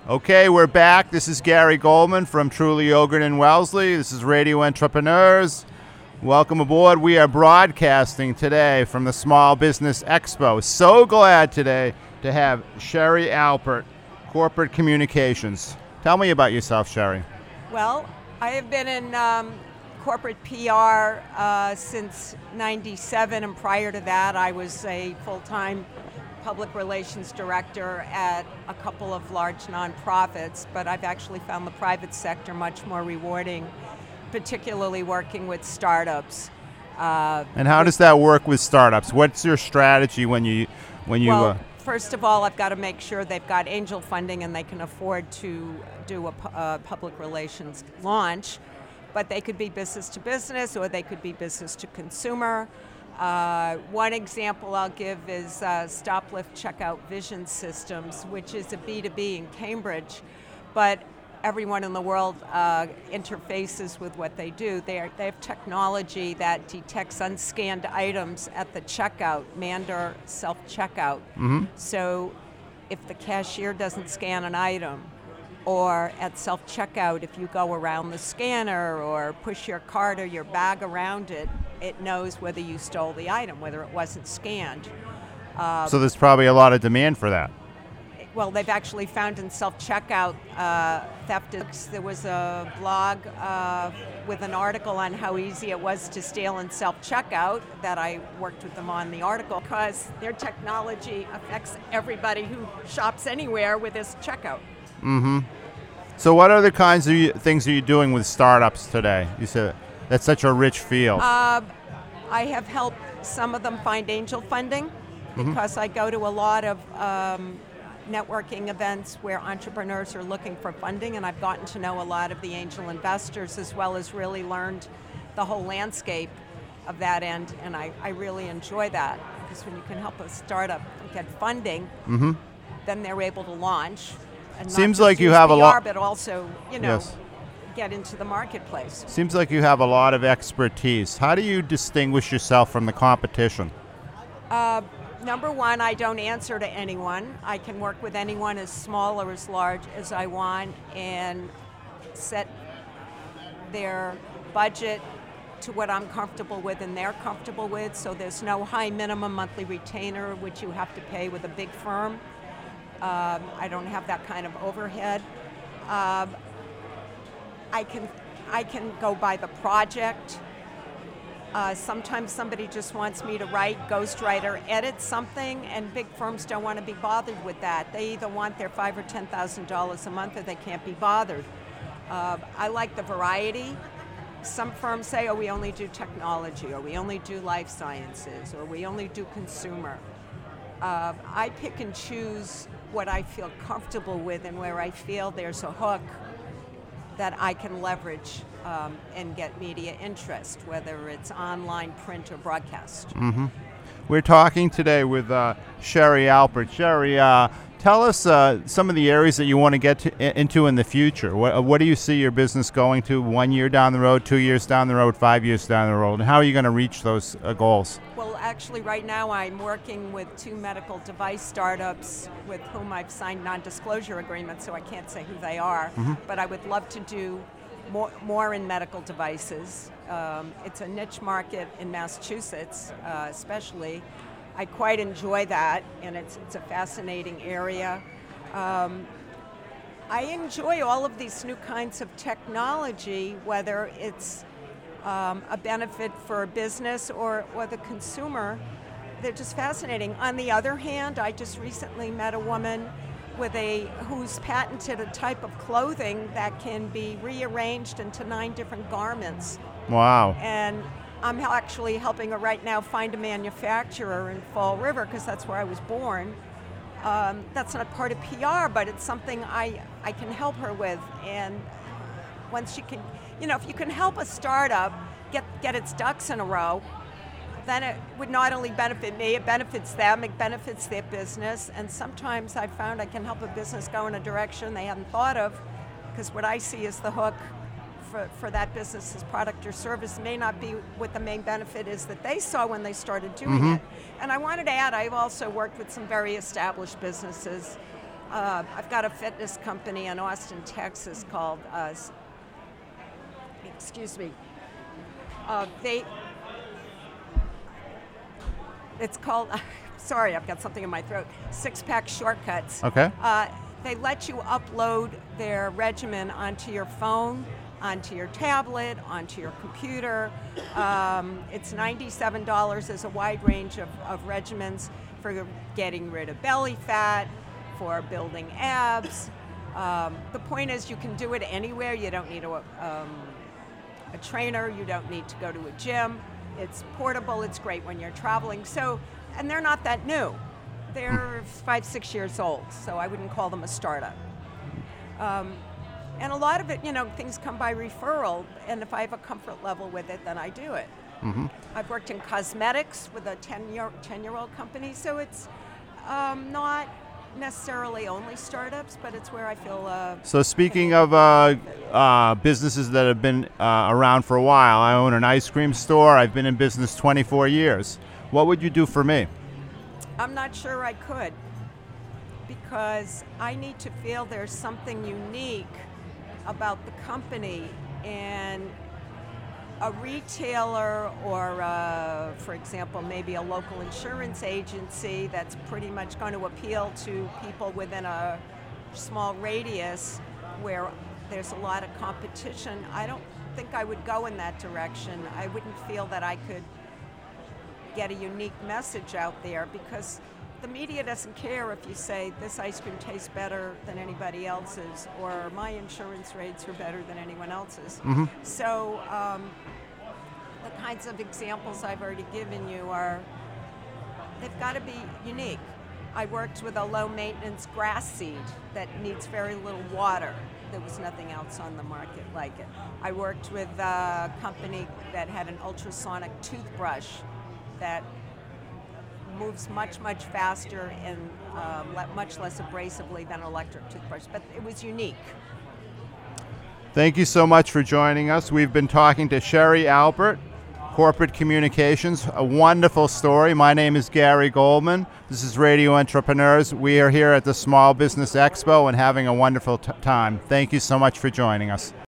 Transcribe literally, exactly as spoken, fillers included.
Okay, we're back. This is Gary Goldman from Truly Yogurt in Wellesley. This is Radio Entrepreneurs. Welcome aboard. We are broadcasting today from the Small Business Expo. So glad today to have Sherry Alpert, Corporate Communications. Tell me about yourself, Sherry. Well, I have been in um, corporate P R uh, since ninety-seven, and prior to that I was a full-time public relations director at a couple of large nonprofits, but I've actually found the private sector much more rewarding, particularly working with startups. Uh, and how does that work with startups? What's your strategy when you when you? Well, uh, first of all, I've got to make sure they've got angel funding and they can afford to do a, pu- a public relations launch, but they could be business to business or they could be business to consumer. Uh, one example I'll give is uh, Stop Lift Checkout Vision Systems, which is a B two B in Cambridge, but everyone in the world uh, interfaces with what they do. They, are, they have technology that detects unscanned items at the checkout, manned or self-checkout. mm-hmm. So if the cashier doesn't scan an item, or at self-checkout, if you go around the scanner or push your cart or your bag around it, it knows whether you stole the item, whether it wasn't scanned. Uh, so there's probably a lot of demand for that. Well, they've actually found in self-checkout uh, theft. There was a blog uh, with an article on how easy it was to steal in self-checkout that I worked with them on the article, because their technology affects everybody who shops anywhere with this checkout. Mm-hmm. So what other kinds of you, things are you doing with startups today? You said that's such a rich field. Uh, I have helped some of them find angel funding, because mm-hmm. I go to a lot of um, networking events where entrepreneurs are looking for funding, and I've gotten to know a lot of the angel investors, as well as really learned the whole landscape of that end, and I, I really enjoy that, because when you can help a startup get funding, mm-hmm. then they're able to launch. And Seems not like just you use have a P R, lot, but also, you know, yes. get into the marketplace. Seems like you have a lot of expertise. How do you distinguish yourself from the competition? Uh, number one, I don't answer to anyone. I can work with anyone as small or as large as I want and set their budget to what I'm comfortable with and they're comfortable with. So there's no high minimum monthly retainer, which you have to pay with a big firm. Um, I don't have that kind of overhead. Um, I can I can go by the project. Uh, sometimes somebody just wants me to write, ghostwrite, or edit something, and big firms don't want to be bothered with that. They either want their five or ten thousand dollars a month, or they can't be bothered. Uh, I like the variety. Some firms say, "Oh, we only do technology," or "We only do life sciences," or "We only do consumer." Uh, I pick and choose what I feel comfortable with and where I feel there's a hook that I can leverage um, and get media interest, whether it's online, print, or broadcast. Mm-hmm. We're talking today with uh, Sherry Alpert. Sherry, uh, tell us uh, some of the areas that you want to get to, into in the future. What, what do you see your business going to one year down the road, two years down the road, five years down the road, and how are you going to reach those uh, goals? Well, actually, right now I'm working with two medical device startups with whom I've signed non-disclosure agreements, so I can't say who they are, mm-hmm. but I would love to do more, more in medical devices. Um, it's a niche market in Massachusetts, uh, especially. I quite enjoy that, and it's it's a fascinating area. Um, I enjoy all of these new kinds of technology, whether it's um, a benefit for a business or, or the consumer. They're just fascinating. On the other hand, I just recently met a woman with a who's patented a type of clothing that can be rearranged into nine different garments. Wow. And I'm actually helping her right now find a manufacturer in Fall River, because that's where I was born. Um, that's not part of P R, but it's something I, I can help her with. And once she can, you know, if you can help a startup get, get its ducks in a row, then it would not only benefit me, it benefits them, it benefits their business. And sometimes I've found I can help a business go in a direction they haven't thought of, because what I see is the hook for, for that business's product or service may not be what the main benefit is that they saw when they started doing mm-hmm. it. And I wanted to add, I've also worked with some very established businesses Uh, I've got a fitness company in Austin, Texas called, uh, excuse me, uh, they, it's called, sorry, I've got something in my throat, Six Pack Shortcuts. Okay. Uh, they let you upload their regimen onto your phone, onto your tablet, onto your computer. Um, it's ninety-seven dollars. There's a wide range of, of regimens for getting rid of belly fat, for building abs. Um, the point is you can do it anywhere. You don't need a, um, a trainer. You don't need to go to a gym. It's portable. It's great when you're traveling. So, and they're not that new. They're five, six years old, so I wouldn't call them a startup. Um, and a lot of it, you know, things come by referral, and if I have a comfort level with it, then I do it. Mm-hmm. I've worked in cosmetics with a ten-year-old company, so it's um, not necessarily only startups, but it's where I feel... Uh, so speaking of uh, uh, businesses that have been uh, around for a while, I own an ice cream store. I've been in business twenty-four years. What would you do for me? I'm not sure I could, because I need to feel there's something unique about the company, and a retailer or, uh, for example, maybe a local insurance agency that's pretty much going to appeal to people within a small radius where there's a lot of competition. I don't think I would go in that direction. I wouldn't feel that I could get a unique message out there, because the media doesn't care if you say this ice cream tastes better than anybody else's, or my insurance rates are better than anyone else's. Mm-hmm. So um, the kinds of examples I've already given you are, they've got to be unique. I worked with a low maintenance grass seed that needs very little water. There was nothing else on the market like it. I worked with a company that had an ultrasonic toothbrush that moves much, much faster and um, le- much less abrasively than an electric toothbrush, but it was unique. Thank you so much for joining us. We've been talking to Sherry Albert, Corporate Communications. A wonderful story. My name is Gary Goldman. This is Radio Entrepreneurs. We are here at the Small Business Expo and having a wonderful t- time. Thank you so much for joining us.